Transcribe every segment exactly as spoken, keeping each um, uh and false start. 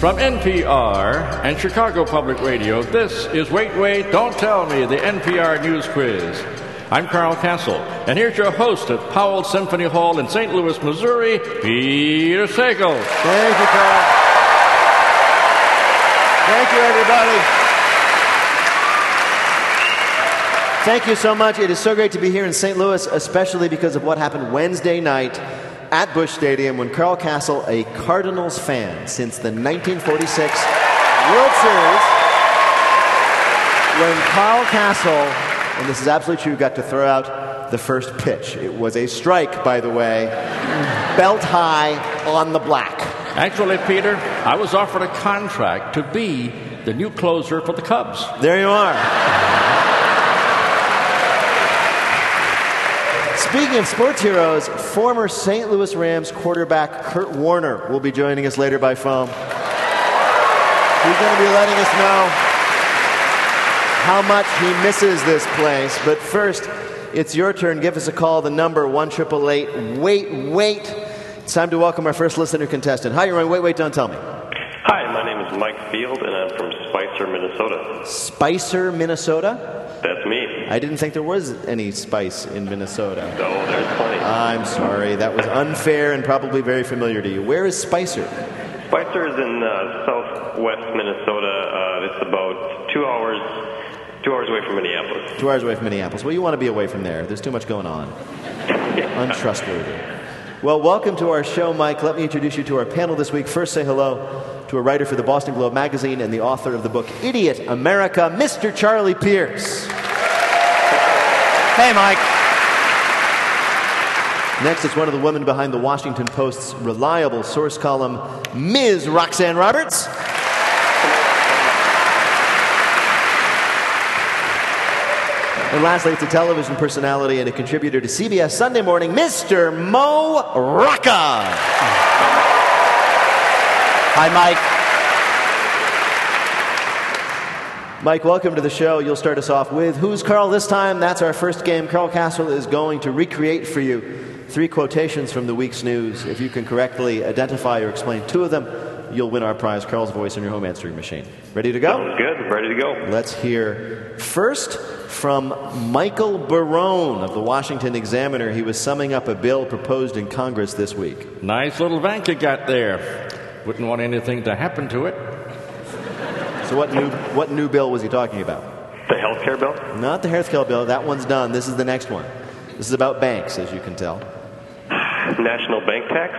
From N P R and Chicago Public Radio, this is Wait, Wait, Don't Tell Me, the N P R News Quiz. I'm Carl Castle, and here's your host at Powell Symphony Hall in Saint Louis, Missouri, Peter Sagal. Thank you, Carl. Thank you, everybody. Thank you so much. It is so great to be here in Saint Louis, especially because of what happened Wednesday night at Busch Stadium when Carl Castle, a Cardinals fan since the nineteen forty-six World Series, when Carl Castle, and this is absolutely true, got to throw out the first pitch. It was a strike, by the way, belt high on the black. Actually, Peter, I was offered a contract to be the new closer for the Cubs. There you are. Speaking of sports heroes, former Saint Louis Rams quarterback Kurt Warner will be joining us later by phone. He's going to be letting us know how much he misses this place. But first, it's your turn. Give us a call. The number one eight eight eight wait wait. It's time to welcome our first listener contestant. Hi, you're on Wait, Wait, Don't Tell Me. Hi, my name is Mike Field, and I'm from Spicer, Minnesota. Spicer, Minnesota? That's me. I didn't think there was any spice in Minnesota. No, there's plenty. I'm sorry. That was unfair and probably very familiar to you. Where is Spicer? Spicer is in uh, southwest Minnesota. Uh, it's about two hours, two hours away from Minneapolis. Two hours away from Minneapolis. Well, you want to be away from there. There's too much going on. Untrustworthy. Well, welcome to our show, Mike. Let me introduce you to our panel this week. First, say hello to a writer for the Boston Globe magazine and the author of the book Idiot America, Mister Charlie Pierce. Hey, Mike. Next, it's one of the women behind the Washington Post's reliable source column, Miz Roxanne Roberts. And lastly, it's a television personality and a contributor to C B S Sunday Morning, Mister Mo Rocca. Hi, Mike. Mike, welcome to the show. You'll start us off with Who's Carl this time? That's our first game. Carl Castle is going to recreate for you three quotations from the week's news. If you can correctly identify or explain two of them, you'll win our prize, Carl's Voice, on your home answering machine. Ready to go? Sounds good. Ready to go. Let's hear first from Michael Barone of the Washington Examiner. He was summing up a bill proposed in Congress this week. Nice little bank you got there. Wouldn't want anything to happen to it. So what new what new bill was he talking about? The health care bill? Not the health care bill. That one's done. This is the next one. This is about banks, as you can tell. National bank tax?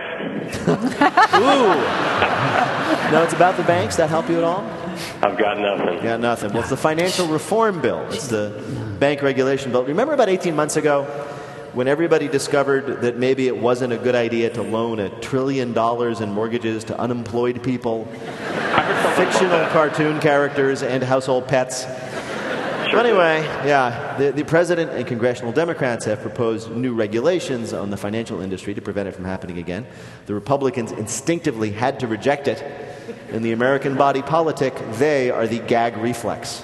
Ooh. No, it's about the banks. That help you at all? I've got nothing. Yeah, nothing. Well, it's the financial reform bill. It's the bank regulation bill. Remember about eighteen months ago when everybody discovered that maybe it wasn't a good idea to loan a trillion dollars in mortgages to unemployed people, fictional cartoon characters, and household pets? Sure. Anyway, yeah, the, the president and congressional Democrats have proposed new regulations on the financial industry to prevent it from happening again. The Republicans instinctively had to reject it. In the American body politic, they are the gag reflex.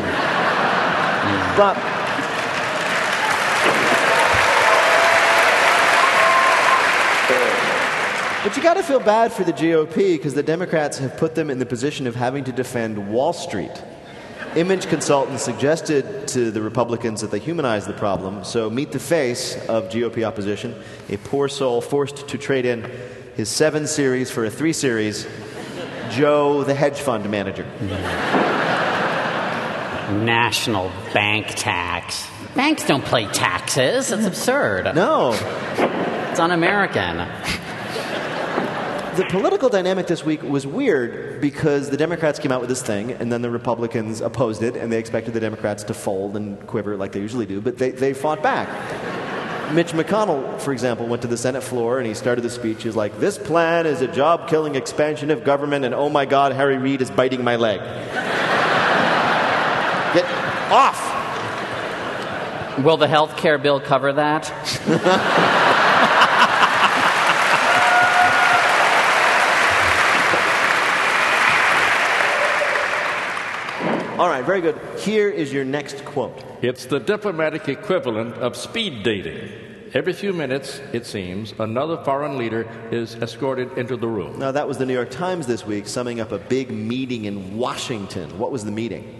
But But you got to feel bad for the G O P because the Democrats have put them in the position of having to defend Wall Street. Image consultants suggested to the Republicans that they humanize the problem, so meet the face of G O P opposition, a poor soul forced to trade in his seven series for a three series, Joe the hedge fund manager. National bank tax. Banks don't pay taxes. That's absurd. No. It's un-American. The political dynamic this week was weird because the Democrats came out with this thing and then the Republicans opposed it and they expected the Democrats to fold and quiver like they usually do, but they, they fought back. Mitch McConnell, for example, went to the Senate floor and he started the speech. He was like, this plan is a job-killing expansion of government and oh my God, Harry Reid is biting my leg. Get off! Will the health care bill cover that? All right, very good. Here is your next quote. It's the diplomatic equivalent of speed dating. Every few minutes, it seems, another foreign leader is escorted into the room. Now, that was the New York Times this week summing up a big meeting in Washington. What was the meeting?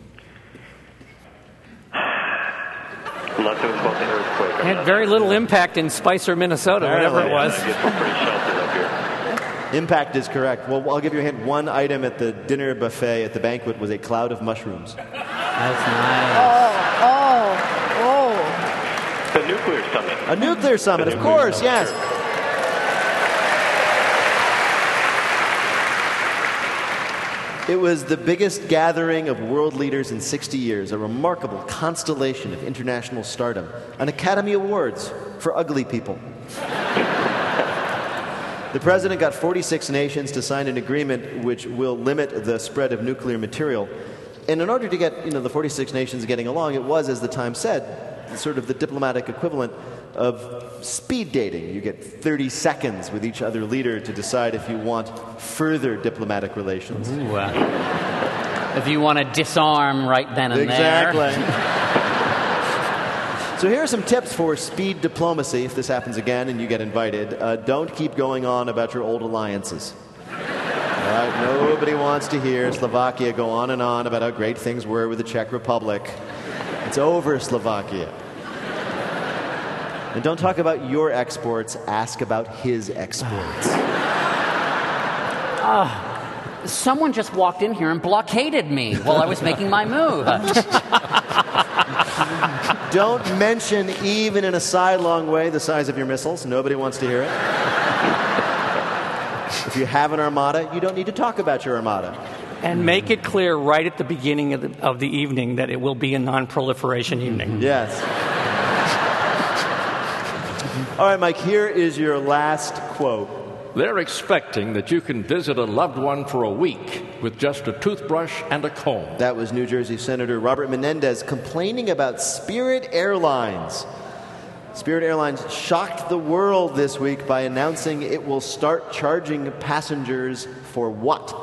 Unless it was about the earthquake. I'm Had not very sure. little impact in Spicer, Minnesota, whatever it Apparently. was. I guess we're pretty sheltered up here. Impact is correct. Well, I'll give you a hint. One item at the dinner buffet at the banquet was a cloud of mushrooms. That's nice. Oh, oh, oh. The nuclear summit. A nuclear summit, The of nuclear course, summit, yes. sure. It was the biggest gathering of world leaders in sixty years, a remarkable constellation of international stardom, an Academy Awards for ugly people. The president got forty-six nations to sign an agreement which will limit the spread of nuclear material. And in order to get, you know, the forty-six nations getting along, it was, as the Times said, sort of the diplomatic equivalent of speed dating. You get thirty seconds with each other leader to decide if you want further diplomatic relations. Ooh, uh, if you want to disarm right then and Exactly. there. So here are some tips for speed diplomacy if this happens again and you get invited. Uh, don't keep going on about your old alliances. All right? Nobody wants to hear Slovakia go on and on about how great things were with the Czech Republic. It's over, Slovakia. And don't talk about your exports, ask about his exports. Someone just walked in here and blockaded me while I was making my move. Don't mention, even in a sidelong way, the size of your missiles. Nobody wants to hear it. If you have an armada, you don't need to talk about your armada. And make it clear right at the beginning of the, of the evening that it will be a non-proliferation evening. Yes. All right, Mike, here is your last quote. They're expecting that you can visit a loved one for a week with just a toothbrush and a comb. That was New Jersey Senator Robert Menendez complaining about Spirit Airlines. Spirit Airlines shocked the world this week by announcing it will start charging passengers for what?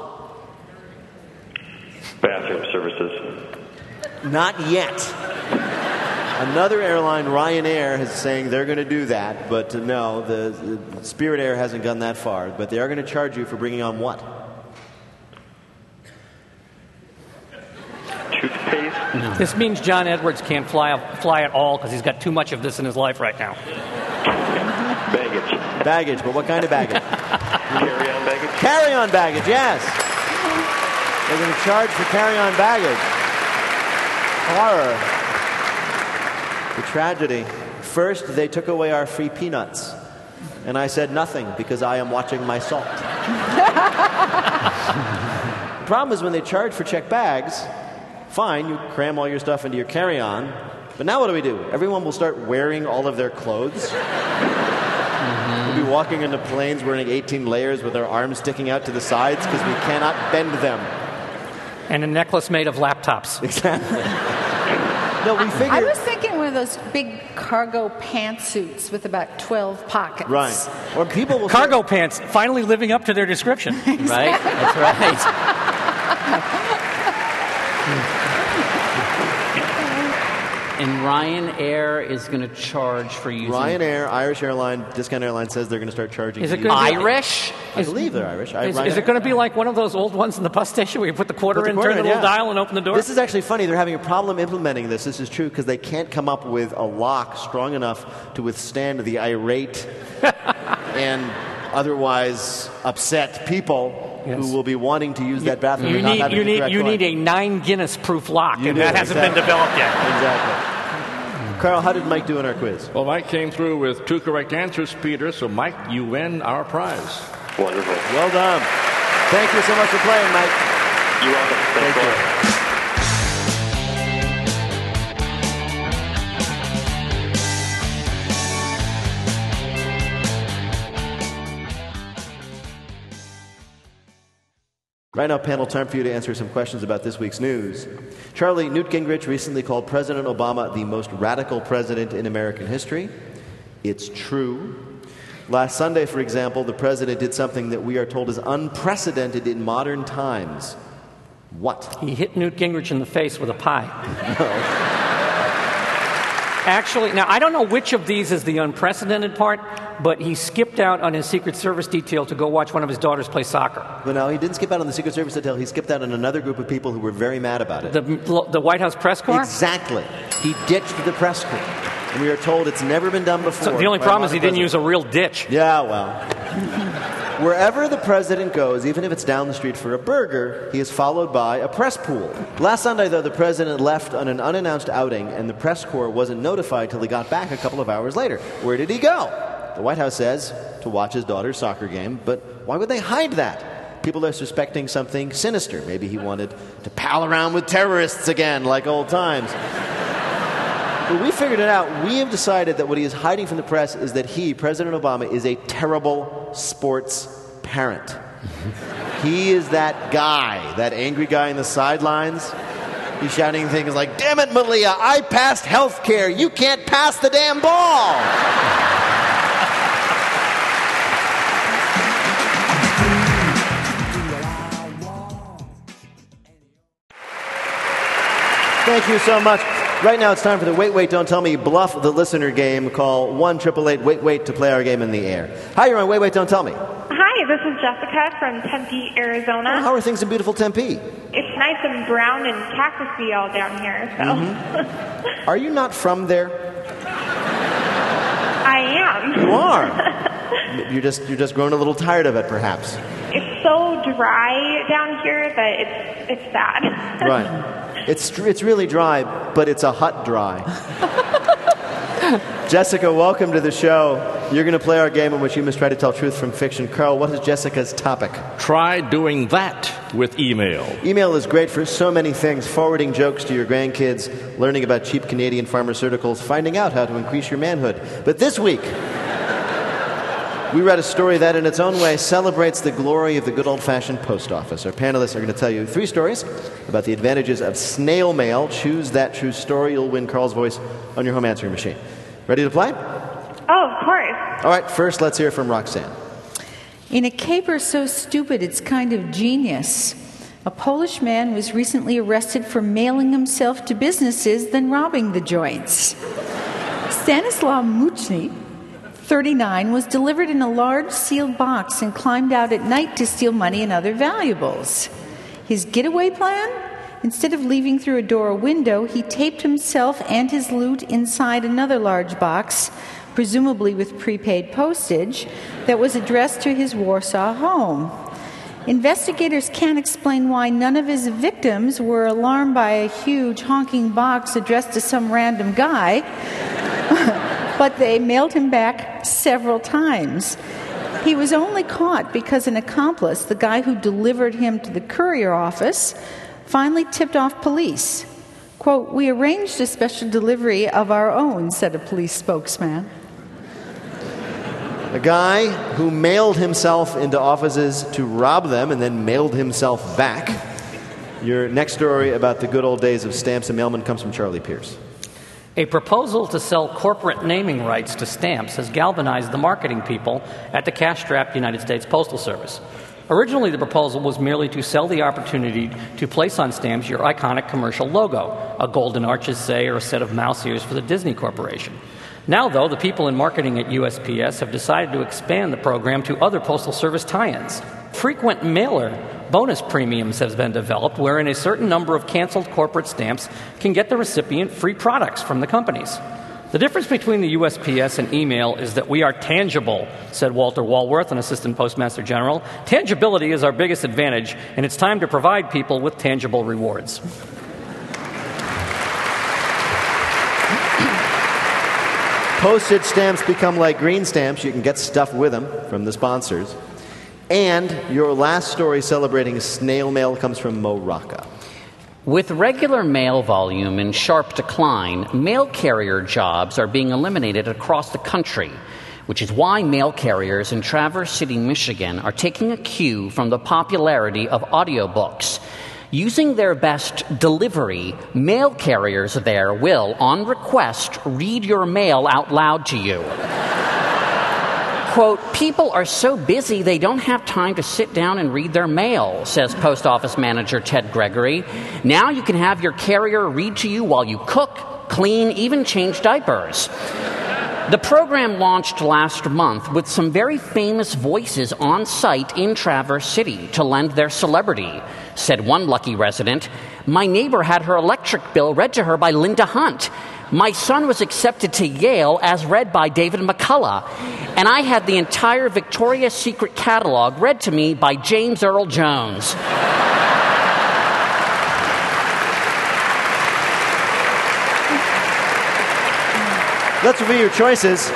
Bathroom services. Not yet. Another airline, Ryanair, is saying they're going to do that, but uh, no, the, the Spirit Air hasn't gone that far. But they are going to charge you for bringing on what? Toothpaste. This means John Edwards can't fly fly at all because he's got too much of this in his life right now. Baggage. Baggage, but what kind of baggage? Carry-on baggage. Carry-on baggage, yes. They're going to charge for carry-on baggage. Horror. The tragedy. First, they took away our free peanuts. And I said nothing because I am watching my salt. The problem is when they charge for checked bags, fine, you cram all your stuff into your carry-on. But now what do we do? Everyone will start wearing all of their clothes. We'll be walking into planes wearing eighteen layers with our arms sticking out to the sides because we cannot bend them. And a necklace made of laptops. Exactly. No, we figured... I was thinking one of those big cargo pantsuits with about twelve pockets. Right. Or people will... Cargo pants, finally living up to their description. Right? That's right. And Ryanair is going to charge for using... Ryanair, Irish airline, discount airline says they're going to start charging... Is it you- gonna be- Irish? I believe they're Irish. I, Is, Ryanair- is it going to be like one of those old ones in the bus station where you put the quarter Put the in, quarter turn the in, little yeah. dial, and open the door? This is actually funny. They're having a problem implementing this. This is true because they can't come up with a lock strong enough to withstand the irate and otherwise upset people Yes. who will be wanting to use that bathroom you and not need, having you the need, correct you one. need a nine Guinness proof lock, You and do, that hasn't exactly. been developed yet. Exactly. Carl, how did Mike do in our quiz? Well, Mike came through with two correct answers, Peter, so Mike, you win our prize. Wonderful. Well done. Thank you so much for playing, Mike. You're welcome. Thanks a lot. Right now, panel, time for you to answer some questions about this week's news. Charlie, Newt Gingrich recently called President Obama the most radical president in American history. It's true. Last Sunday, for example, the president did something that we are told is unprecedented in modern times. What? He hit Newt Gingrich in the face with a pie. Actually, now, I don't know which of these is the unprecedented part, but he skipped out on his Secret Service detail to go watch one of his daughters play soccer. But no, he didn't skip out on the Secret Service detail. He skipped out on another group of people who were very mad about it. The, the White House press corps? Exactly. He ditched the press corps. And we are told it's never been done before. So the only problem is he didn't use a real ditch. Yeah, well. Wherever the president goes, even if it's down the street for a burger, he is followed by a press pool. Last Sunday, though, the president left on an unannounced outing, and the press corps wasn't notified till he got back a couple of hours later. Where did he go? The White House says to watch his daughter's soccer game, but why would they hide that? People are suspecting something sinister. Maybe he wanted to pal around with terrorists again, like old times. But we figured it out. We have decided that what he is hiding from the press is that he, President Obama, is a terrible sports parent. He is that guy, that angry guy in the sidelines. He's shouting things like, "Damn it, Malia, I passed health care. You can't pass the damn ball." Thank you so much. Right now it's time for the Wait, Wait, Don't Tell Me Bluff the Listener game. Call one eight eight eight wait wait to play our game in the air. Hi, you're on Wait, Wait, Don't Tell Me. Hi, this is Jessica from Tempe, Arizona. Well, how are things in beautiful Tempe? It's nice and brown and cactusy all down here. So. Mm-hmm. Are you not from there? I am. You are. You're just you're just grown a little tired of it, perhaps. It's so dry down here that it's it's sad. Right. It's it's really dry, but it's a hot dry. Jessica, welcome to the show. You're going to play our game in which you must try to tell truth from fiction. Carl, what is Jessica's topic? Try doing that with email. Email is great for so many things. Forwarding jokes to your grandkids, learning about cheap Canadian pharmaceuticals, finding out how to increase your manhood. But this week, we read a story that in its own way celebrates the glory of the good old-fashioned post office. Our panelists are going to tell you three stories about the advantages of snail mail. Choose that true story. You'll win Carl's voice on your home answering machine. Ready to play? Oh, of course. All right, first let's hear from Roxanne. In a caper so stupid it's kind of genius, a Polish man was recently arrested for mailing himself to businesses then robbing the joints. Stanislaw Muchny, thirty-nine, was delivered in a large sealed box and climbed out at night to steal money and other valuables. His getaway plan? Instead of leaving through a door or window, he taped himself and his loot inside another large box, presumably with prepaid postage, that was addressed to his Warsaw home. Investigators can't explain why none of his victims were alarmed by a huge honking box addressed to some random guy, but they mailed him back several times. He was only caught because an accomplice, the guy who delivered him to the courier office, finally tipped off police. Quote, "We arranged a special delivery of our own," said a police spokesman. A guy who mailed himself into offices to rob them and then mailed himself back. Your next story about the good old days of stamps and mailmen comes from Charlie Pierce. A proposal to sell corporate naming rights to stamps has galvanized the marketing people at the cash-strapped United States Postal Service. Originally, the proposal was merely to sell the opportunity to place on stamps your iconic commercial logo, a golden arches, say, or a set of mouse ears for the Disney Corporation. Now, though, the people in marketing at U S P S have decided to expand the program to other Postal Service tie-ins. Frequent mailer bonus premiums have been developed, wherein a certain number of canceled corporate stamps can get the recipient free products from the companies. The difference between the U S P S and email is that we are tangible, said Walter Walworth, an assistant postmaster general. Tangibility is our biggest advantage, and it's time to provide people with tangible rewards. Postage stamps become like green stamps. You can get stuff with them from the sponsors. And your last story celebrating snail mail comes from Mo Rocca. With regular mail volume in sharp decline, mail carrier jobs are being eliminated across the country, which is why mail carriers in Traverse City, Michigan are taking a cue from the popularity of audiobooks. Using their best delivery, mail carriers there will, on request, read your mail out loud to you. Quote, "People are so busy they don't have time to sit down and read their mail," says Post Office Manager Ted Gregory. "Now you can have your carrier read to you while you cook, clean, even change diapers. The program launched last month with some very famous voices on site in Traverse City to lend their celebrity. Said one lucky resident, "My neighbor had her electric bill read to her by Linda Hunt. My son was accepted to Yale as read by David McCullough. And I had the entire Victoria's Secret catalog read to me by James Earl Jones." Let's review your choices.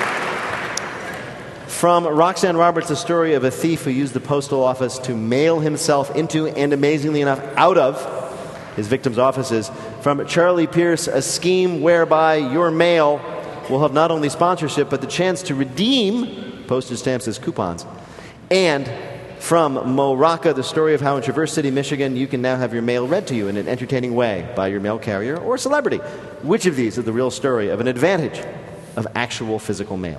From Roxanne Roberts, the story of a thief who used the postal office to mail himself into, and amazingly enough, out of his victims' offices. From Charlie Pierce, a scheme whereby your mail will have not only sponsorship, but the chance to redeem postage stamps as coupons. And from Mo Rocca, the story of how in Traverse City, Michigan, you can now have your mail read to you in an entertaining way by your mail carrier or celebrity. Which of these is the real story of an advantage of actual physical mail?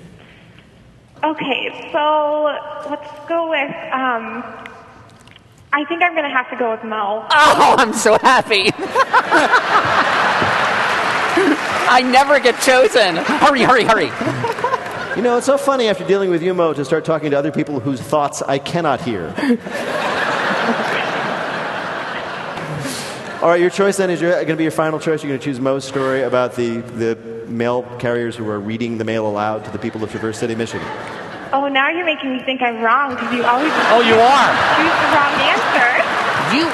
Okay, so let's go with, um, I think I'm going to have to go with Mo. Oh, I'm so happy. I never get chosen. Hurry, hurry, hurry. You know, it's so funny after dealing with you, Mo, to start talking to other people whose thoughts I cannot hear. All right, your choice then is going to be your final choice. You're going to choose Mo's story about the, the mail carriers who are reading the mail aloud to the people of Traverse City, Michigan. Oh, now you're making me think I'm wrong because you always Oh, you are. choose the wrong answer. You,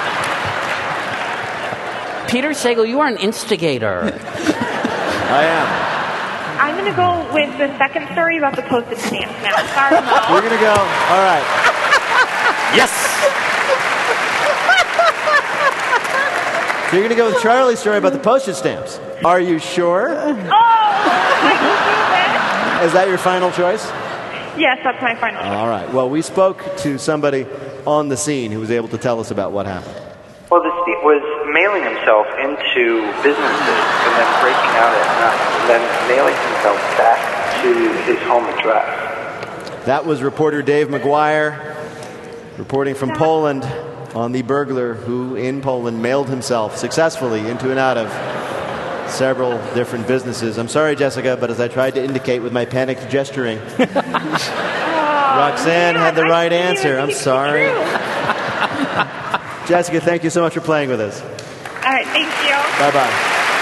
Peter Sagal, you are an instigator. I am. I'm going to go with the second story about the postage stamps now. Sorry, Mo. We're going to go. All right. Yes. So you're going to go with Charlie's story about the postage stamps. Are you sure? Oh, I can do Is that your final choice? this. Yes, that's my final choice. All right. Well, we spoke to somebody on the scene who was able to tell us about what happened. Well, this thief was mailing himself into businesses and then breaking out at night and then mailing himself back to his home address. That was reporter Dave McGuire reporting from Poland on the burglar who, in Poland, mailed himself successfully into and out of several different businesses. I'm sorry, Jessica, but as I tried to indicate with my panicked gesturing, Oh, Roxanne man, had the I right didn't even answer. I'm think it's sorry. true. Jessica, thank you so much for playing with us. All right, thank you. Bye-bye.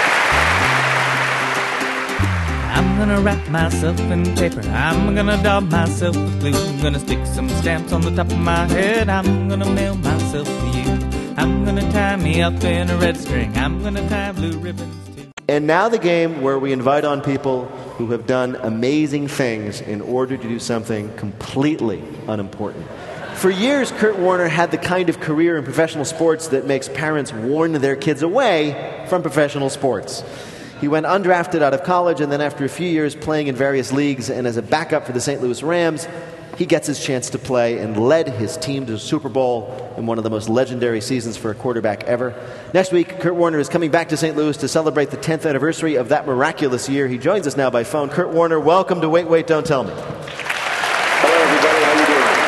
I'm gonna wrap myself in paper. I'm gonna daub myself with glue. I'm gonna stick some stamps on the top of my head. I'm gonna mail myself to you. I'm gonna tie me up in a red string. I'm gonna tie blue ribbons too. And now the game where we invite on people who have done amazing things in order to do something completely unimportant. For years, Kurt Warner had the kind of career in professional sports that makes parents warn their kids away from professional sports. He went undrafted out of college, and then after a few years playing in various leagues and as a backup for the Saint Louis Rams, he gets his chance to play and led his team to the Super Bowl in one of the most legendary seasons for a quarterback ever. Next week, Kurt Warner is coming back to Saint Louis to celebrate the tenth anniversary of that miraculous year. He joins us now by phone. Kurt Warner, welcome to Wait, Wait, Don't Tell Me. Hello, everybody. How you doing?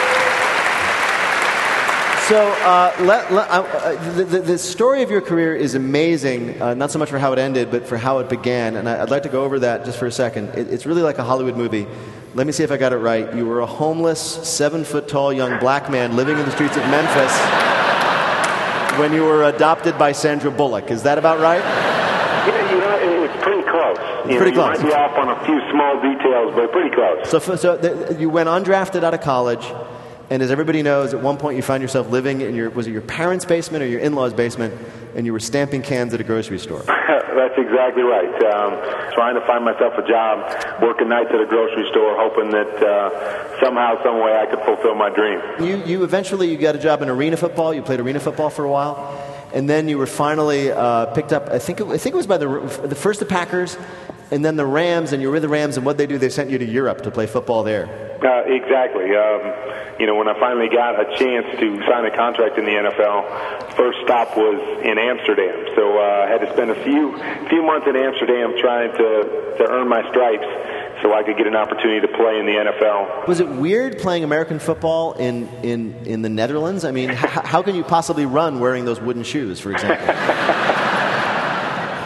So, uh, let, let, uh, the, the, the story of your career is amazing, uh, not so much for how it ended, but for how it began. And I, I'd like to go over that just for a second. It, it's really like a Hollywood movie. Let me see if I got it right. You were a homeless, seven-foot-tall young black man living in the streets of Memphis when you were adopted by Sandra Bullock. Is that about right? Yeah, you know, it's pretty close. You Pretty know, close. You might be off on a few small details, but pretty close. So, so the, you went undrafted out of college, and as everybody knows, at one point you found yourself living in your, was it your parents' basement or your in-laws' basement, and you were stamping cans at a grocery store. That's exactly right. Um, trying to find myself a job, working nights at a grocery store, hoping that uh, somehow, some way I could fulfill my dream. You, you eventually you got a job in arena football. You played arena football for a while, and then you were finally uh, picked up. I think it, I think it was by the the first the Packers, and then the Rams. And you were with the Rams, and what they do, they sent you to Europe to play football there. Uh, exactly. Um, you know, when I finally got a chance to sign a contract in the N F L, first stop was in Amsterdam. So uh, I had to spend a few few months in Amsterdam trying to, to earn my stripes so I could get an opportunity to play in the N F L. Was it weird playing American football in, in, in the Netherlands? I mean, h- how can you possibly run wearing those wooden shoes, for example?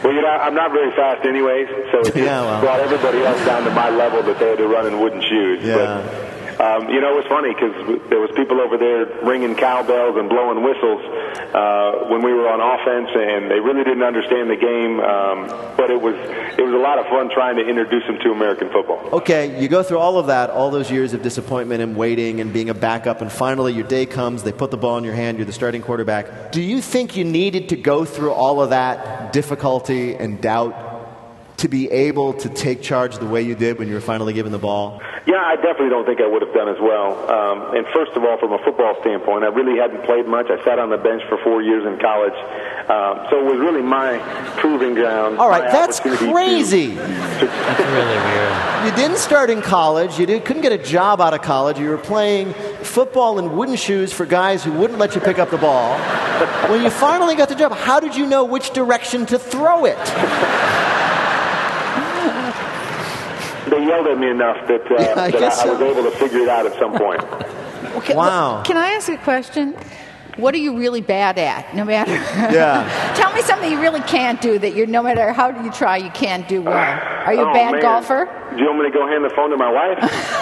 Well, you know, I'm not very fast anyways, so it just Yeah, well. brought everybody else down to my level that they had to run in wooden shoes. Yeah. But, um, you know, it was funny because there was people over there ringing cowbells and blowing whistles uh, when we were on offense, and they really didn't understand the game. Um, but it was it was a lot of fun trying to introduce them to American football. Okay, you go through all of that, all those years of disappointment and waiting and being a backup, and finally your day comes, they put the ball in your hand, you're the starting quarterback. Do you think you needed to go through all of that difficulty and doubt to be able to take charge the way you did when you were finally given the ball? Yeah, I definitely don't think I would have done as well. Um, and first of all, from a football standpoint, I really hadn't played much. I sat on the bench for four years in college. Um, so it was really my proving ground. All right, my that's opportunity crazy. To, That's really weird. You didn't start in college. You did, couldn't get a job out of college. You were playing football in wooden shoes for guys who wouldn't let you pick up the ball. When you finally got the job, how did you know which direction to throw it? They yelled at me enough that, uh, Yeah, I that guess I, I so. was able to figure it out at some point. Okay, Wow. Can I ask a question? What are you really bad at? No matter. Yeah. Tell me something you really can't do that you're. No matter how you try, you can't do well. Are you Oh, a bad man. golfer? Do you want me to go hand the phone to my wife?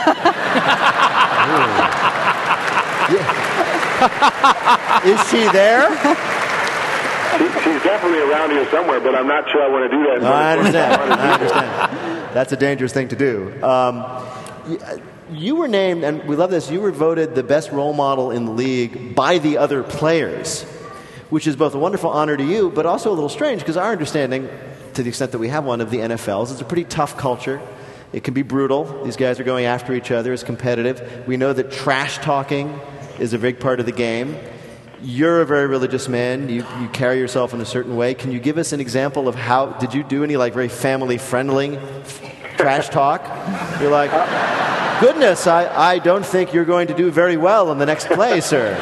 Is she there? she, she's definitely around here somewhere, but I'm not sure I want to do that. in I front of understand. twenty-five I hundred people. understand. That's a dangerous thing to do. Um, y- you were named, and we love this, you were voted the best role model in the league by the other players, which is both a wonderful honor to you, but also a little strange, because our understanding, to the extent that we have one, of the N F L is it's a pretty tough culture. It can be brutal. These guys are going after each other. It's competitive. We know that trash talking is a big part of the game. You're a very religious man. You, you carry yourself in a certain way. Can you give us an example of how, did you do any like very family-friendly trash talk? You're like, goodness, I, I don't think you're going to do very well in the next play, sir.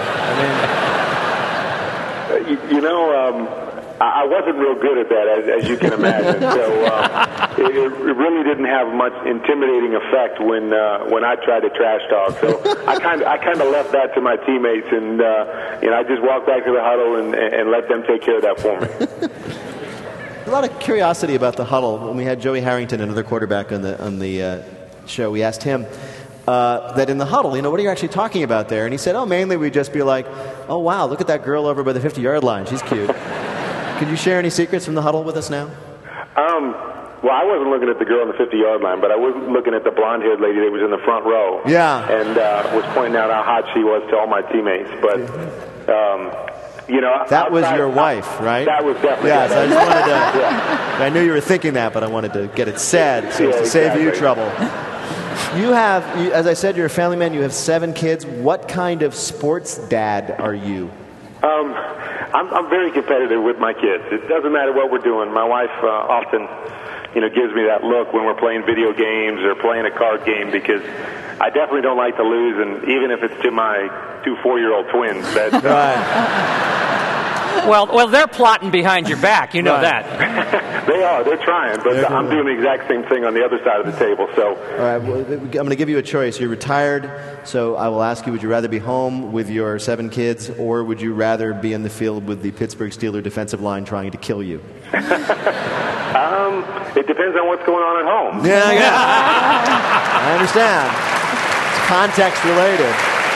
I mean, You, you know, um, I I wasn't real good at that, as, as you can imagine. So uh, it, it really didn't have much intimidating effect when uh, when I tried to trash talk. So I kind of I kind of left that to my teammates, and uh, you know I just walked back to the huddle and, and let them take care of that for me. a lot of curiosity about the huddle. When we had Joey Harrington, another quarterback, on the on the uh, show, we asked him uh, that in the huddle, you know, what are you actually talking about there? And he said, oh, mainly we'd just be like, oh, wow, look at that girl over by the fifty-yard line. She's cute. Can you share any secrets from the huddle with us now? Um, well, I wasn't looking at the girl on the fifty-yard line, but I was looking at the blonde-haired lady that was in the front row. Yeah. And uh, was pointing out how hot she was to all my teammates. But, um, you know... That was outside- your wife, right? That was definitely... Yes, I just wanted to... Yeah. I knew you were thinking that, but I wanted to get it said so as Yeah, to save you exactly. trouble. You have, you, as I said, you're a family man. You have seven kids. What kind of sports dad are you? Um, I'm, I'm very competitive with my kids. It doesn't matter what we're doing. My wife uh, often, you know, gives me that look when we're playing video games or playing a card game because I definitely don't like to lose, and even if it's to my two four-year-old twins, that uh, Right. Well, well, they're plotting behind your back. You know Right. that. they are. They're trying, but They're I'm doing doing the exact same thing on the other side of the table. So, All right, well, I'm going to give you a choice. You're retired, so I will ask you, would you rather be home with your seven kids, or would you rather be in the field with the Pittsburgh Steelers defensive line trying to kill you? um, it depends on what's going on at home. Yeah, yeah. I understand. It's context related.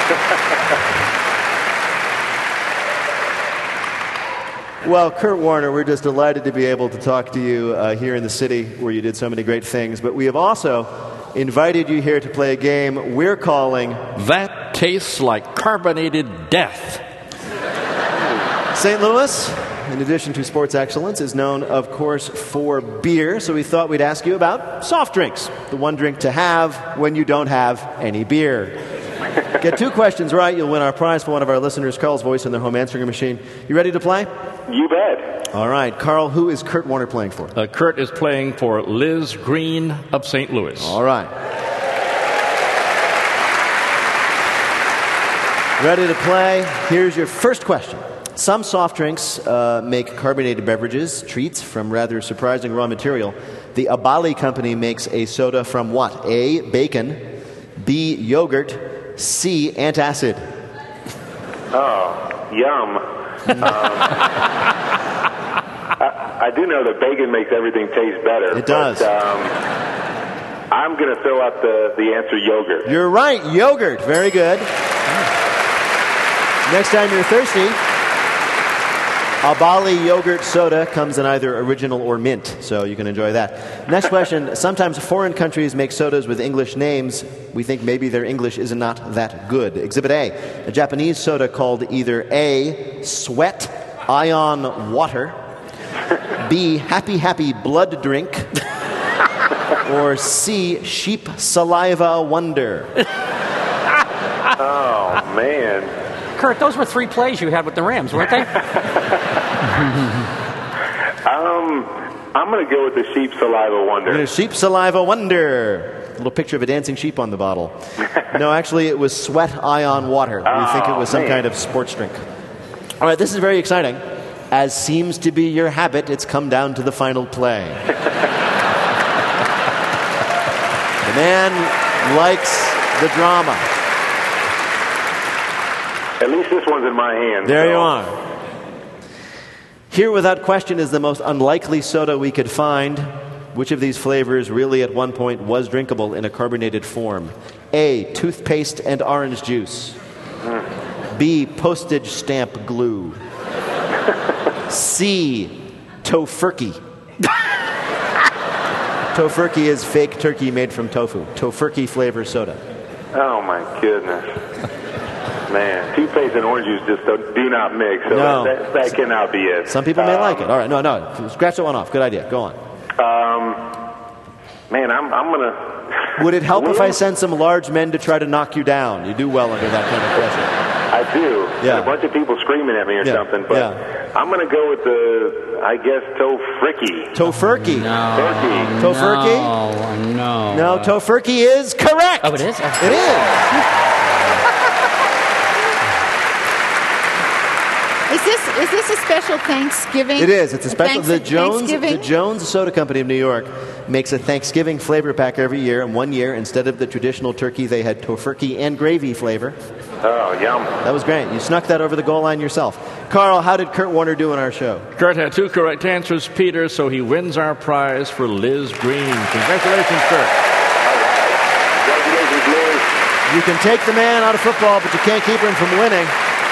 Well, Kurt Warner, we're just delighted to be able to talk to you uh, here in the city where you did so many great things. But we have also invited you here to play a game we're calling That Tastes Like Carbonated Death. Saint Louis, in addition to sports excellence, is known, of course, for beer. So we thought we'd ask you about soft drinks, the one drink to have when you don't have any beer. Get two questions right, you'll win our prize for one of our listeners, Carl's voice in their home answering machine. You ready to play? You bet. All right. Carl, who is Kurt Warner playing for? Uh, Kurt is playing for Liz Green of Saint Louis. All right. Ready to play? Here's your first question. Some soft drinks uh, make carbonated beverages, treats, from rather surprising raw material. The Abali Company makes a soda from what? A, bacon, B, yogurt, C, antacid. Oh, yum. um, I, I do know that bacon makes everything taste better. It does. But, um, I'm going to throw out the, the answer yogurt. You're right, yogurt. Very good. Next time you're thirsty, a Bali yogurt soda comes in either original or mint, so you can enjoy that. Next question. Sometimes foreign countries make sodas with English names. We think maybe their English is not that good. Exhibit A, a Japanese soda called either A, Sweat Ion Water, B, Happy Happy Blood Drink, or C, Sheep Saliva Wonder. Oh, man. Kurt, those were three plays you had with the Rams, weren't they? um, I'm going to go with the Sheep Saliva Wonder. The Sheep Saliva Wonder. A little picture of a dancing sheep on the bottle. No, actually, it was Sweat Ion Water. We oh, think it was some man. kind of sports drink. All right, this is very exciting. As seems to be your habit, it's come down to the final play. The man likes the drama. At least this one's in my hand. There so. you are. Here, without question, is the most unlikely soda we could find. Which of these flavors really at one point was drinkable in a carbonated form? A, toothpaste and orange juice. Mm. B, postage stamp glue. C, tofurkey. Tofurkey is fake turkey made from tofu. Tofurkey flavor soda. Oh, my goodness. Man, toothpaste and orange juice just don't, do not mix, so No. that, that, that cannot be it. Some people may um, like it. All right, no, no. Scratch that one off. Good idea. Go on. Um, man, I'm, I'm going to... Would it help if I send some large men to try to knock you down? You do well under that kind of pressure. I do. Yeah. And a bunch of people screaming at me or Yeah. something, but Yeah. I'm going to go with the, I guess, tofurkey. Tofurkey. No. Turkey. Tofurkey? No, no. No, tofurkey is correct. Oh, it is? Oh. It is. Is this is this a special Thanksgiving? It is. It's a special. Thanks- The Jones, Thanksgiving? the Jones Soda Company of New York makes a Thanksgiving flavor pack every year. And one year, instead of the traditional turkey, they had tofurkey and gravy flavor. Oh, yum. That was great. You snuck that over the goal line yourself. Carl, how did Kurt Warner do in our show? Kurt had two correct answers, Peter, so he wins our prize for Liz Green. Congratulations, Kurt. Congratulations, Liz. You can take the man out of football, but you can't keep him from winning.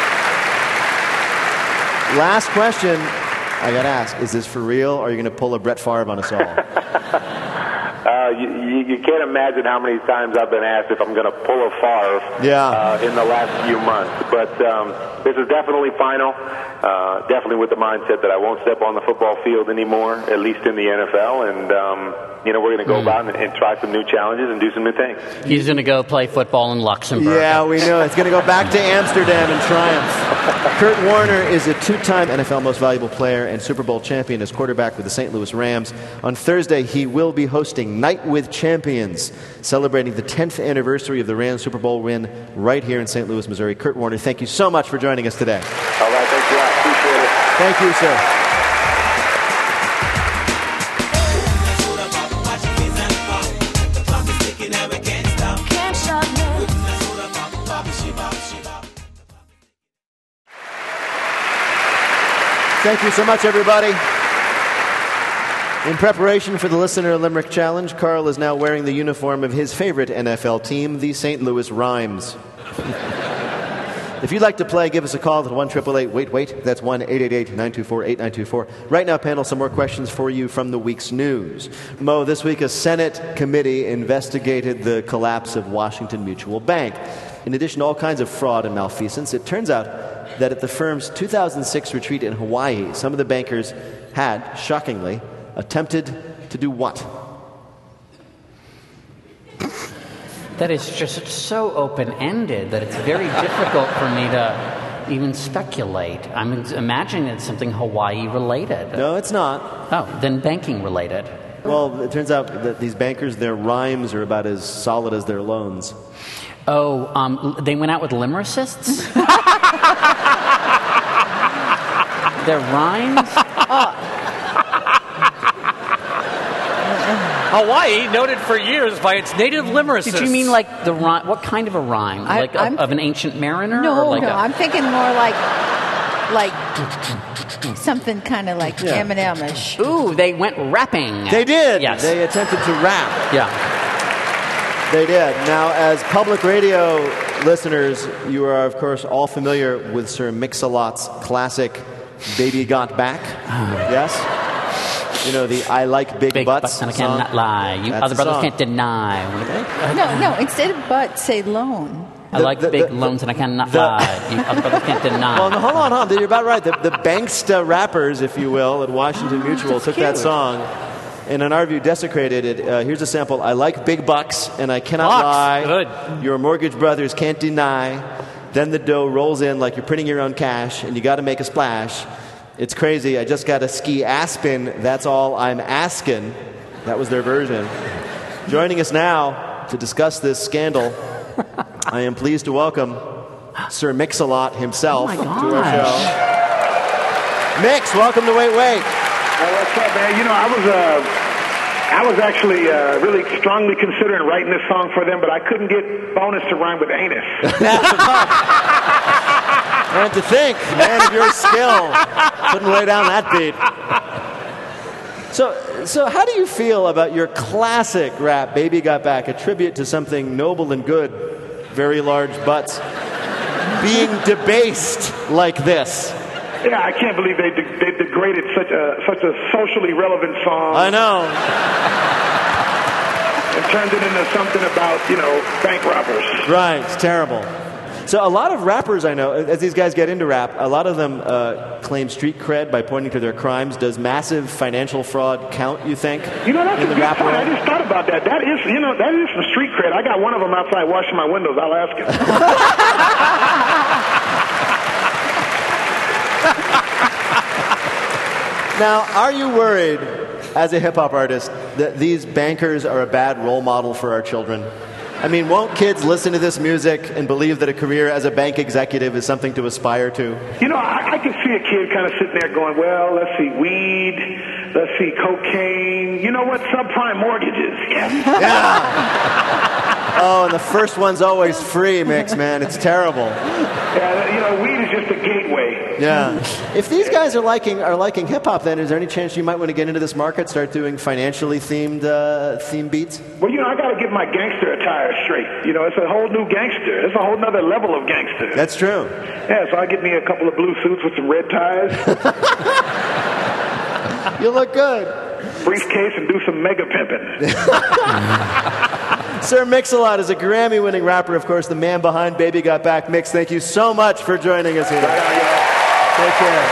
Last question. I got to ask, is this for real, or are you going to pull a Brett Favre on us all? Uh, you, you, you can't imagine how many times I've been asked if I'm going to pull a Favre Yeah. uh, in the last few months. But um, this is definitely final. Uh, definitely with the mindset that I won't step on the football field anymore, at least in the N F L. And, um, you know, we're going to go Mm. about and, and try some new challenges and do some new things. He's going to go play football in Luxembourg. Yeah, we know. It's going to go back to Amsterdam in triumph. Kurt Warner is a two-time N F L Most Valuable Player and Super Bowl champion as quarterback with the Saint Louis Rams. On Thursday, he will be hosting Night with Champions, celebrating the tenth anniversary of the Rams Super Bowl win right here in Saint Louis, Missouri. Kurt Warner, thank you so much for joining us today. All right, thanks a lot. Appreciate it. Thank you, sir. Thank you so much, everybody. In preparation for the Listener Limerick Challenge, Carl is now wearing the uniform of his favorite N F L team, the Saint Louis Rhymes. If you'd like to play, give us a call at one eight eight eight wait wait. That's one eight eight eight nine two four eight nine two four. Right now, panel, some more questions for you from the week's news. Mo, this week a Senate committee investigated the collapse of Washington Mutual Bank. In addition to all kinds of fraud and malfeasance, it turns out that at the firm's two thousand six retreat in Hawaii, some of the bankers had, shockingly, attempted to do what? That is just so open-ended that it's very difficult for me to even speculate. I'm imagining it's something Hawaii-related. No, it's not. Oh, then banking-related. Well, it turns out that these bankers, their rhymes are about as solid as their loans. Oh, um, they went out with lyricists? Their rhymes? Hawaii, noted for years by its native lyricists. Did you mean like the rhyme? What kind of a rhyme? I- like a, I'm- of an ancient mariner? No, or like no, a, I'm thinking more like like something kind of like Yeah. Eminem-ish. Ooh, they went rapping. They did. Yes. They attempted to rap. Yeah. They did. Now, as public radio listeners, you are, of course, all familiar with Sir Mix-a-Lot's classic Baby Got Back. Yes? You know, the I Like Big, Big Butts butts, and I song? cannot lie. You That's other the brothers song. can't deny. No, no. Instead of butt, say loan. I The- like the- big the- loans, and I cannot the- lie. You other brothers can't deny. Well, no, hold on, hold on. You're about right. The, the Banksta rappers, if you will, at Washington Mutual took that cute. song and in our view desecrated it. Uh, here's a sample. I like big bucks and I cannot Bucks. lie. Good. Your mortgage brothers can't deny. Then the dough rolls in like you're printing your own cash and you got to make a splash. It's crazy. I just got to ski Aspen. That's all I'm asking. That was their version. Joining us now to discuss this scandal, I am pleased to welcome Sir Mix-a-Lot himself Oh my to our gosh. show. Mix, welcome to Wait Wait. Hey, what's up, man? You know, I was uh, I was actually uh, really strongly considering writing this song for them, but I couldn't get bonus to rhyme with anus. And to think, man of your skill, couldn't lay down that beat. So, so how do you feel about your classic rap, Baby Got Back, a tribute to something noble and good, very large butts, being debased like this? Yeah, I can't believe they, de- they degraded such a such a socially relevant song I know. and turned it into something about, you know, bank robbers. Right, it's terrible. So a lot of rappers I know, as these guys get into rap, a lot of them uh, claim street cred by pointing to their crimes. Does massive financial fraud count, you think, You know, that's in a the good rap point. I world? just thought about that. That is, you know, that is some street cred. I got one of them outside washing my windows. I'll ask him. Now, are you worried, as a hip-hop artist, that these bankers are a bad role model for our children? I mean, won't kids listen to this music and believe that a career as a bank executive is something to aspire to? You know, I, I can see a kid kind of sitting there going, well, let's see, weed, let's see, cocaine. You know what? Subprime mortgages. Yeah. Yeah. Oh, and the first one's always free, Mix, man. It's terrible. Yeah, you know, weed is just a gateway. Yeah. If these guys are liking are liking hip-hop, then is there any chance you might want to get into this market, start doing financially themed uh, theme beats? Well, you know, I got to get my gangster attire straight. You know, it's a whole new gangster. It's a whole nother level of gangster. That's true. Yeah, so I get me a couple of blue suits with some red ties, You look good. briefcase, and do some mega pimping. Sir Mix-a-Lot is a Grammy-winning rapper, of course, the man behind Baby Got Back. Mix, thank you so much for joining us here. Take care.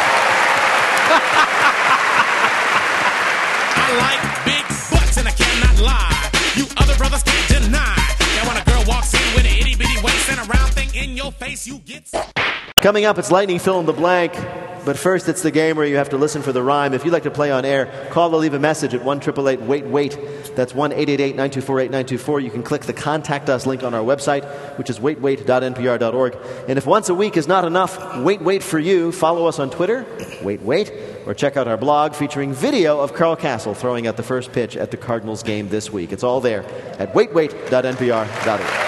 I like big butts and I cannot lie. You other brothers can't deny. Now when a girl walks in with an itty-bitty waist and a round thing in your face, you get... Coming up, it's Lightning Fill in the Blank. But first, it's the game where you have to listen for the rhyme. If you'd like to play on air, call or leave a message at one eight eight eight wait wait. That's one eight eight eight nine two four eight nine two four. You can click the Contact Us link on our website, which is wait wait dot n p r dot org. And if once a week is not enough, Wait Wait for you. Follow us on Twitter, Wait Wait, or check out our blog featuring video of Carl Castle throwing out the first pitch at the Cardinals game this week. It's all there at wait wait dot n p r dot org.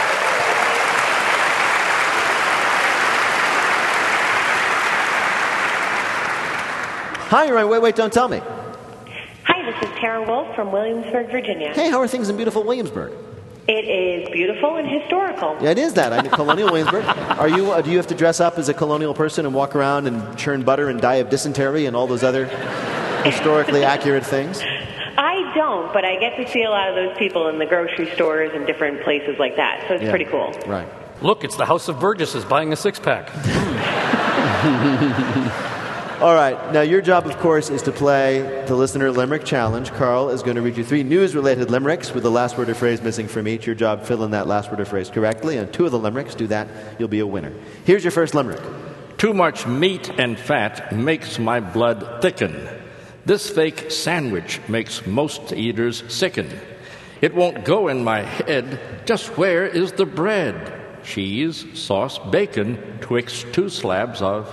Hi, you're on Wait, Wait, Don't Tell Me. Hi, this is Tara Wolf from Williamsburg, Virginia. Hey, how are things in beautiful Williamsburg? It is beautiful and historical. Yeah, it is that. I mean, colonial Williamsburg. Are you? Uh, do you have to dress up as a colonial person and walk around and churn butter and die of dysentery and all those other historically accurate things? I don't, but I get to see a lot of those people in the grocery stores and different places like that, so it's Yeah. pretty cool. Right. Look, it's the House of Burgesses buying a six-pack. All right. Now, your job, of course, is to play the Listener Limerick Challenge. Carl is going to read you three news-related limericks with the last word or phrase missing from each. Your job, fill in that last word or phrase correctly. And two of the limericks, do that, you'll be a winner. Here's your first limerick. Too much meat and fat makes my blood thicken. This fake sandwich makes most eaters sicken. It won't go in my head. Just where is the bread? Cheese, sauce, bacon, twixt two slabs of...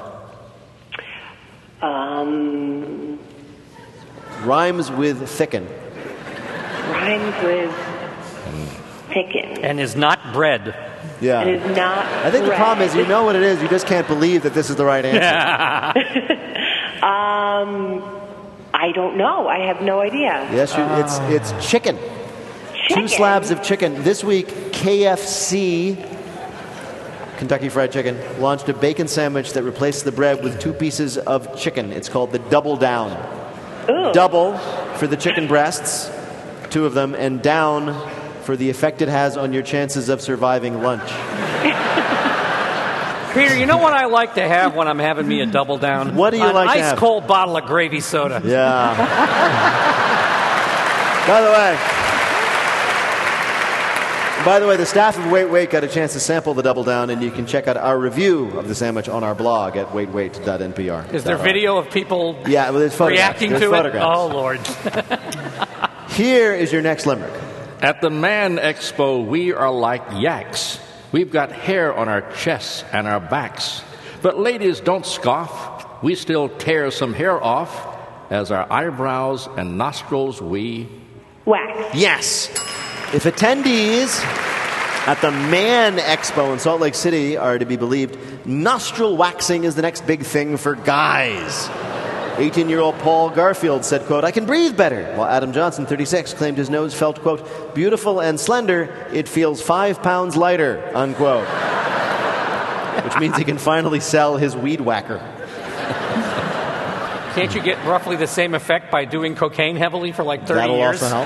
Um, Rhymes with thicken. rhymes with thicken. And is not bread. Yeah. It is not I think the red. problem is you know what it is, you just can't believe that this is the right answer. um, I don't know. I have no idea. Yes, you, it's it's chicken. Chicken? Two slabs of chicken. This week, K F C, Kentucky Fried Chicken, launched a bacon sandwich that replaced the bread with two pieces of chicken. It's called the Double Down. Ooh. Double for the chicken breasts, two of them, and down for the effect it has on your chances of surviving lunch. Peter, you know what I like to have when I'm having me a double down? What do you An like to ice have? cold bottle of gravy soda. Yeah. By the way, by the way, the staff of Wait Wait got a chance to sample the Double Down, and you can check out our review of the sandwich on our blog at wait wait dot n p r. Is there video of people yeah, well, there's photographs. reacting There's to photographs. it? Oh, Lord. Here is your next limerick. At the Man Expo, we are like yaks. We've got hair on our chests and our backs. But ladies, don't scoff. We still tear some hair off as our eyebrows and nostrils we... Wax. Yes. If attendees at the Man Expo in Salt Lake City are to be believed, nostril waxing is the next big thing for guys. eighteen-year-old Paul Garfield said, quote, I can breathe better, while Adam Johnson, thirty-six, claimed his nose felt, quote, beautiful and slender, it feels five pounds lighter, unquote. Which means he can finally sell his weed whacker. Can't you get roughly the same effect by doing cocaine heavily for like thirty That'll years? also help.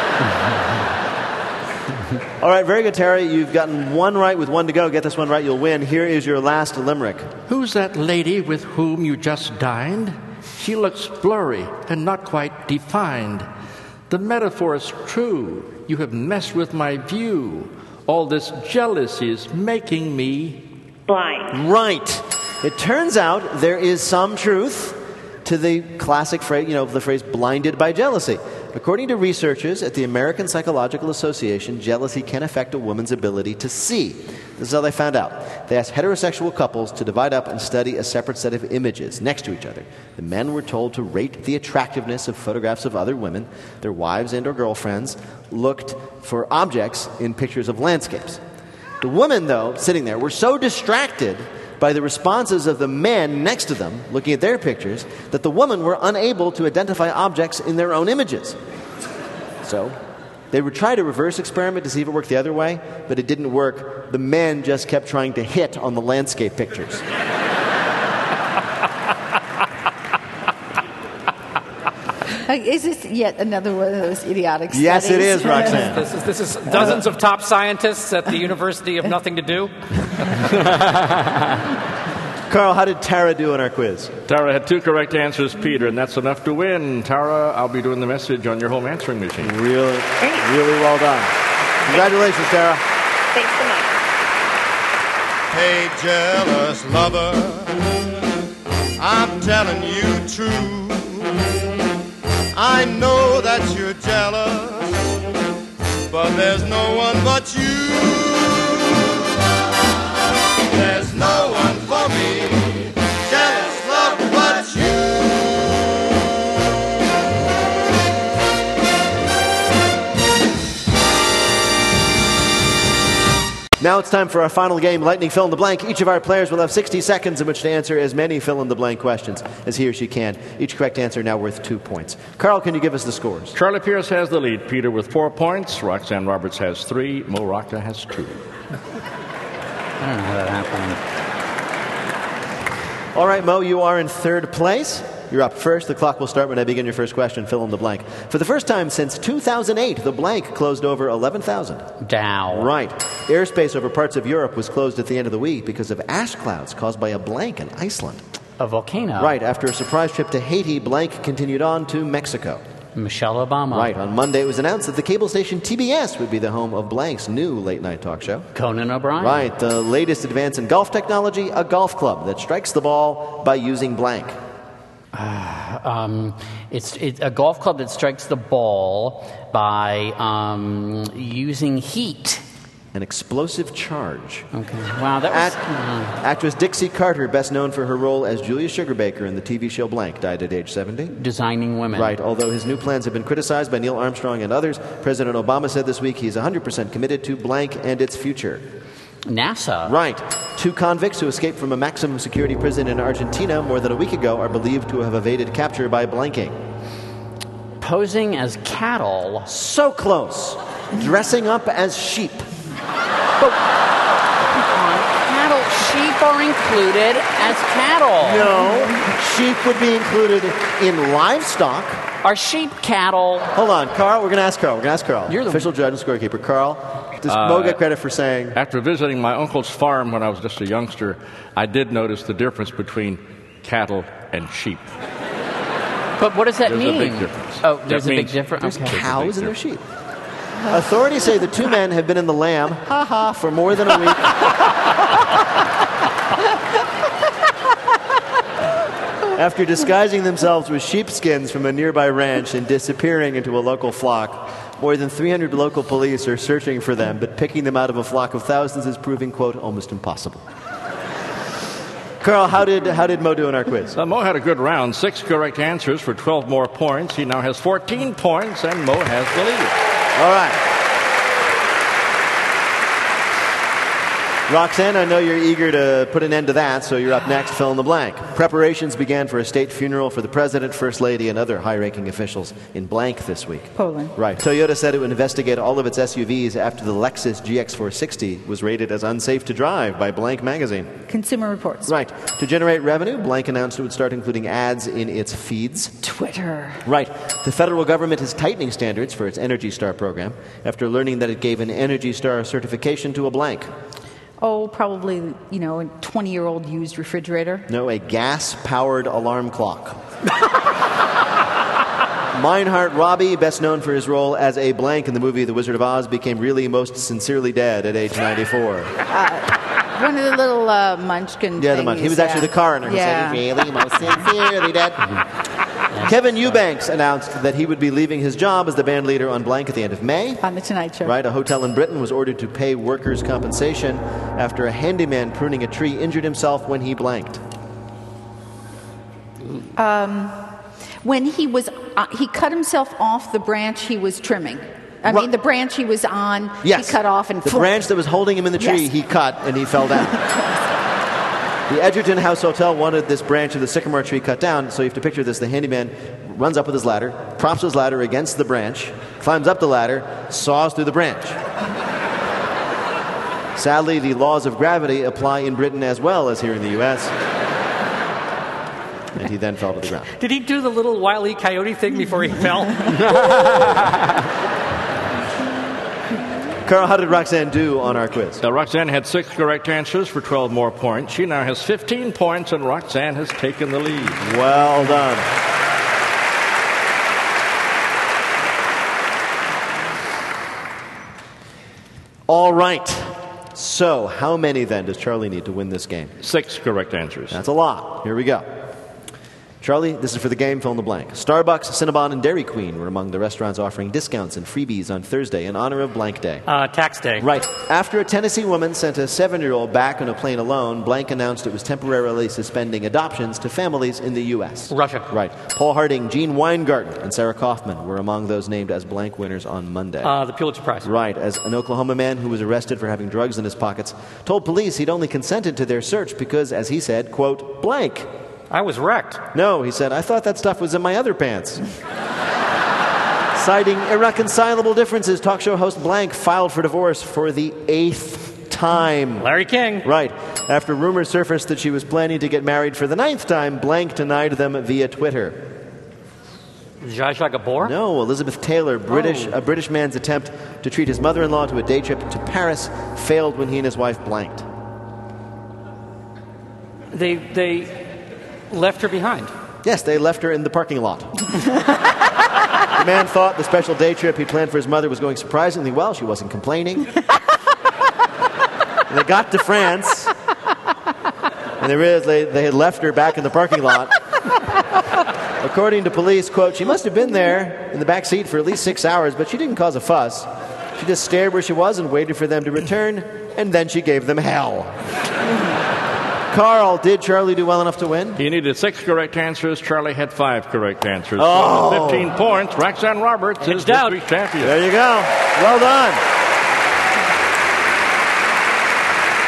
All right, very good, Terry. You've gotten one right with one to go. Get this one right, you'll win. Here is your last limerick. Who's that lady with whom you just dined? She looks blurry and not quite defined. The metaphor is true. You have messed with my view. All this jealousy is making me... Blind. Right. It turns out there is some truth to the classic phrase, you know, the phrase blinded by jealousy. According to researchers at the American Psychological Association, jealousy can affect a woman's ability to see. This is how they found out. They asked heterosexual couples to divide up and study a separate set of images next to each other. The men were told to rate the attractiveness of photographs of other women. Their wives and or girlfriends looked for objects in pictures of landscapes. The women, though, sitting there, were so distracted by the responses of the men next to them, looking at their pictures, that the women were unable to identify objects in their own images. So they would try to reverse experiment to see if it worked the other way, but it didn't work. The men just kept trying to hit on the landscape pictures. Is this yet another one of those idiotic studies? Yes, it is, Roxanne. This is, this is dozens of top scientists at the University of Nothing to Do. Carl, how did Tara do in our quiz? Tara had two correct answers, Peter, and that's enough to win. Tara, I'll be doing the message on your home answering machine. Really, really well done. Congratulations, Tara. Thanks so much. Hey, jealous lover, I'm telling you true. I know that you're jealous, but there's no one but you. There's no one for me, jealous love but you. Now it's time for our final game, Lightning Fill in the Blank. Each of our players will have sixty seconds in which to answer as many fill-in-the-blank questions as he or she can. Each correct answer now worth two points. Carl, can you give us the scores? Charlie Pierce has the lead. Peter with four points. Roxanne Roberts has three. Mo Rocca has two. I don't know how that happened. All right, Mo, you are in third place. You're up first. The clock will start when I begin your first question. Fill in the blank. For the first time since two thousand eight, the blank closed over eleven thousand. Dow. Right. Airspace over parts of Europe was closed at the end of the week because of ash clouds caused by a blank in Iceland. A volcano. Right. After a surprise trip to Haiti, blank continued on to Mexico. Michelle Obama. Right. On Monday, it was announced that the cable station T B S would be the home of blank's new late-night talk show. Conan O'Brien. Right. The latest advance in golf technology, a golf club that strikes the ball by using blank. Uh, um, it's, it's a golf club that strikes the ball by um, using heat. An explosive charge. Okay. Wow, that was... Act- uh, actress Dixie Carter, best known for her role as Julia Sugarbaker in the T V show Blank, died at age seventy. Designing women. Right. Although his new plans have been criticized by Neil Armstrong and others, President Obama said this week he's one hundred percent committed to Blank and its future. NASA. Right. Two convicts who escaped from a maximum security prison in Argentina more than a week ago are believed to have evaded capture by blanking. Posing as cattle. So close. Dressing up as sheep. But, cattle, sheep are included as cattle. No, sheep would be included in livestock. Are sheep cattle? Hold on, Carl. We're going to ask Carl. We're going to ask Carl. You're the official judge and scorekeeper. Carl, does Uh, Mo get credit for saying? After visiting my uncle's farm when I was just a youngster, I did notice the difference between cattle and sheep. But what does that There's mean? a big difference. Oh, there's That a big means difference. There's Okay. cows and there's sheep. Authorities say the two men have been in the lamb, ha ha, for more than a week. After disguising themselves with sheepskins from a nearby ranch and disappearing into a local flock, more than three hundred local police are searching for them, but picking them out of a flock of thousands is proving, quote, almost impossible. Carl, how did how did Mo do in our quiz? Uh, Mo had a good round. Six correct answers for twelve more points. He now has fourteen points, and Mo has the lead. All right. Roxanne, I know you're eager to put an end to that, so you're up next, fill in the blank. Preparations began for a state funeral for the president, first lady, and other high-ranking officials in blank this week. Poland. Right. Toyota said it would investigate all of its S U Vs after the Lexus G X four sixty was rated as unsafe to drive by Blank magazine. Consumer Reports. Right. To generate revenue, Blank announced it would start including ads in its feeds. Twitter. Right. The federal government is tightening standards for its Energy Star program after learning that it gave an Energy Star certification to a blank. Oh, probably, you know, a twenty-year-old used refrigerator. No, a gas-powered alarm clock. Meinhard Robbie, best known for his role as a blank in the movie The Wizard of Oz, became really most sincerely dead at age ninety-four. Uh, one of the little uh, munchkin Yeah, the munch. He was actually the coroner. Yeah. He said, really most sincerely dead. Kevin Eubanks announced that he would be leaving his job as the band leader on Blank at the end of May. On The Tonight Show. Right, a hotel in Britain was ordered to pay workers' compensation after a handyman pruning a tree injured himself when he blanked. Um, when he was, uh, he cut himself off the branch he was trimming. I Right. mean, the branch he was on, Yes. he cut off and The branch that was holding him in the tree, Yes. he cut and he fell down. The Edgerton House Hotel wanted this branch of the sycamore tree cut down, so you have to picture this. The handyman runs up with his ladder, props his ladder against the branch, climbs up the ladder, saws through the branch. Sadly, the laws of gravity apply in Britain as well as here in the U S And he then fell to the ground. Did he do the little Wile E. Coyote thing before he fell? Carl, how did Roxanne do on our quiz? Now, Roxanne had six correct answers for twelve more points. She now has fifteen points, and Roxanne has taken the lead. Well done. All right. So, how many then does Charlie need to win this game? Six correct answers. That's a lot. Here we go. Charlie, this is for the game, fill in the blank. Starbucks, Cinnabon, and Dairy Queen were among the restaurants offering discounts and freebies on Thursday in honor of Blank Day. Uh, tax day. Right. After a Tennessee woman sent a seven-year-old back on a plane alone, Blank announced it was temporarily suspending adoptions to families in the U S Russia. Right. Paul Harding, Gene Weingarten, and Sarah Kaufman were among those named as Blank winners on Monday. Uh, the Pulitzer Prize. Right, as an Oklahoma man who was arrested for having drugs in his pockets told police he'd only consented to their search because, as he said, quote, blank. I was wrecked. No, he said, I thought that stuff was in my other pants. Citing irreconcilable differences, talk show host Blank filed for divorce for the eighth time. Larry King. Right. After rumors surfaced that she was planning to get married for the ninth time, Blank denied them via Twitter. Zsa Zsa Gabor? No, Elizabeth Taylor, British, Oh. a British man's attempt to treat his mother-in-law to a day trip to Paris failed when he and his wife blanked. They, they left her behind. Yes, they left her in the parking lot. The man thought the special day trip he planned for his mother was going surprisingly well. She wasn't complaining. And they got to France, and they realized they, they had left her back in the parking lot. According to police, quote, she must have been there in the back seat for at least six hours, but she didn't cause a fuss. She just stared where she was and waited for them to return, and then she gave them hell. Carl, did Charlie do well enough to win? He needed six correct answers. Charlie had five correct answers. Oh. So with fifteen points. Roxanne Roberts is this out. week's champion. There you go. Well done.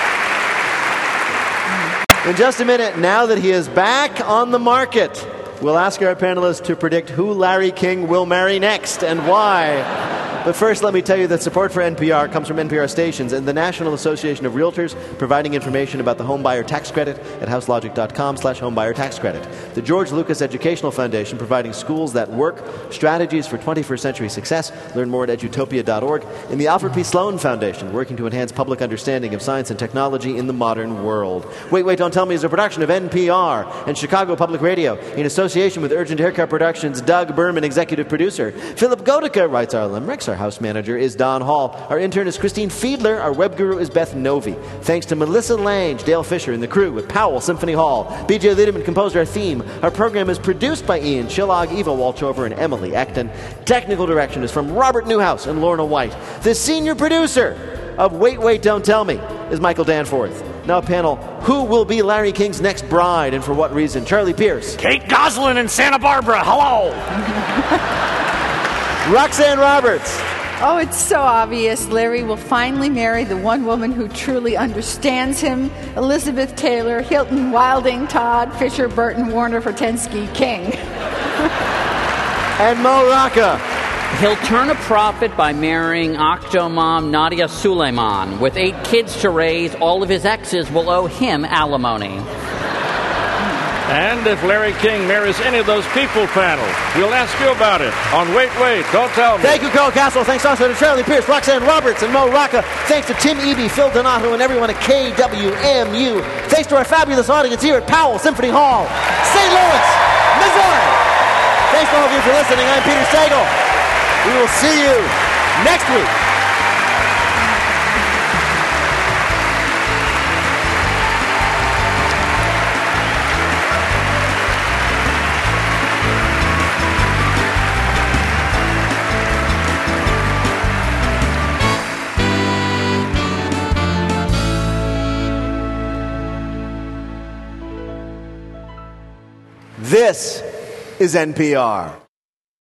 In just a minute, now that he is back on the market, we'll ask our panelists to predict who Larry King will marry next and why. But first, let me tell you that support for N P R comes from N P R stations and the National Association of Realtors, providing information about the homebuyer tax credit at houselogic.com slash homebuyer tax credit. The George Lucas Educational Foundation, providing schools that work, strategies for twenty-first century success. Learn more at edutopia dot org. And the Alfred P. Sloan Foundation, working to enhance public understanding of science and technology in the modern world. Wait, Wait, Don't Tell Me is a production of N P R and Chicago Public Radio in association with Urgent Haircut Productions. Doug Berman, executive producer. Philip Godica writes our limericks. Our house manager is Don Hall. Our intern is Christine Fiedler. Our web guru is Beth Novi. Thanks to Melissa Lange, Dale Fisher, and the crew at Powell Symphony Hall. B J Liederman composed our theme. Our program is produced by Ian Chillog, Eva Walchover, and Emily Acton. Technical direction is from Robert Newhouse and Lorna White. The senior producer of Wait, Wait, Don't Tell Me is Michael Danforth. Now, panel, who will be Larry King's next bride and for what reason? Charlie Pierce. Kate Goslin in Santa Barbara. Hello. Roxanne Roberts. Oh, it's so obvious. Larry will finally marry the one woman who truly understands him, Elizabeth Taylor, Hilton, Wilding, Todd, Fisher, Burton, Warner, Fortensky, King. And Mo Rocca. He'll turn a profit by marrying Octomom Nadia Suleiman. With eight kids to raise, all of his exes will owe him alimony. And if Larry King marries any of those people panel, we'll ask you about it on Wait, Wait, Don't Tell Me. Thank you, Carl Castle. Thanks also to Charlie Pierce, Roxanne Roberts, and Mo Rocca. Thanks to Tim Eby, Phil Donato, and everyone at K W M U. Thanks to our fabulous audience here at Powell Symphony Hall, Saint Louis, Missouri. Thanks to all of you for listening. I'm Peter Sagal. We will see you next week. This is N P R.